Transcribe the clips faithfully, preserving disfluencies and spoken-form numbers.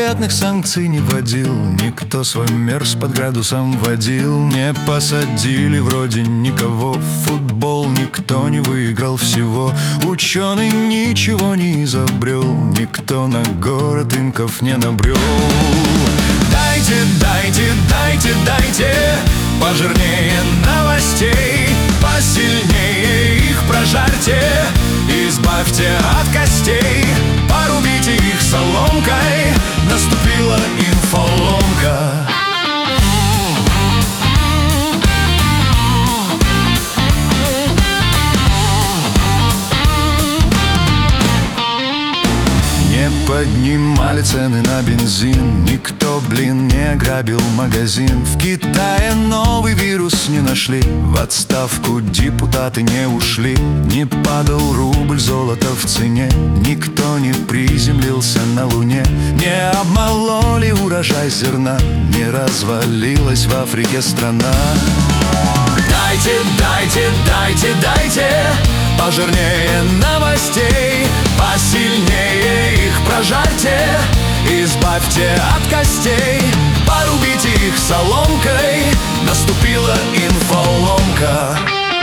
Запретных санкций не вводил, никто свой мерз под градусом водил. Не посадили вроде никого, в футбол никто не выиграл всего. Ученый ничего не изобрел, никто на город инков не набрел. Дайте, дайте, дайте, дайте пожирнее новостей, посильнее их прожарьте, избавьте от костей, порубите их соломкой, наступила инфоломка. Не поднимали цены на бензин, никто, блин, не грабил магазин. В Китае новый вирус не нашли, в отставку депутаты не ушли. Не падал рубль, золото в цене, никто не приземлился на Луне. Не обмололи урожай зерна, не развалилась в Африке страна. Дайте, дайте, дайте, дайте пожирнее новостей, посильнее их прожарьте, избавьте от костей, порубите их соломкой, наступила инфоломка.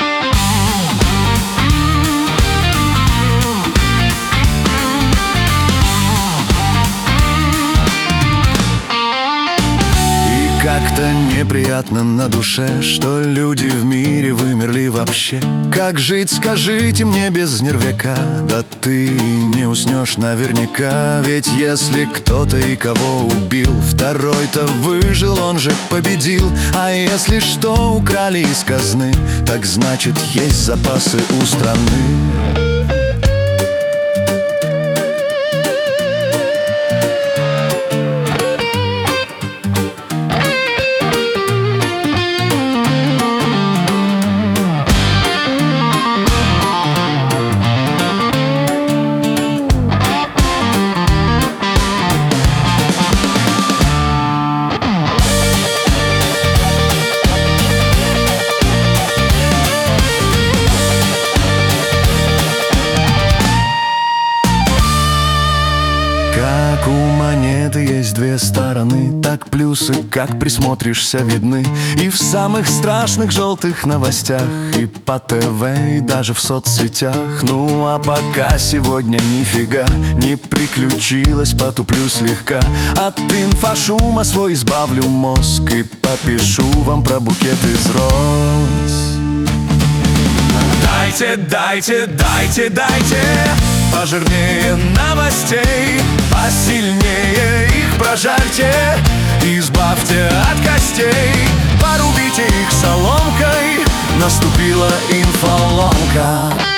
Как-то неприятно на душе, что люди в мире вымерли вообще. Как жить, скажите мне, без нервяка? Да ты не уснешь наверняка. Ведь если кто-то и кого убил, второй-то выжил, он же победил. А если что украли из казны, так значит есть запасы у страны. Как у монеты есть две стороны, так плюсы, как присмотришься, видны и в самых страшных желтых новостях, и по ТВ, и даже в соцсетях. Ну а пока сегодня нифига не приключилось, потуплю слегка. От инфошума свой избавлю мозг и попишу вам про букет из роз. Дайте, дайте, дайте, дайте пожирнее новостей, посильнее их прожарьте, избавьте от костей, порубите их соломкой, наступила инфоломка.